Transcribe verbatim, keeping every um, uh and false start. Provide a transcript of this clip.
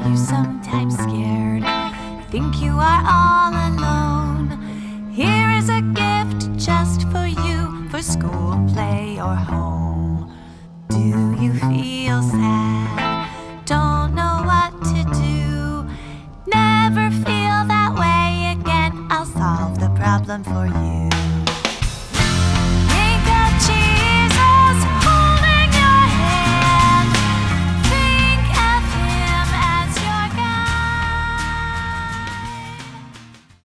you sometimes scared? Think you are all alone here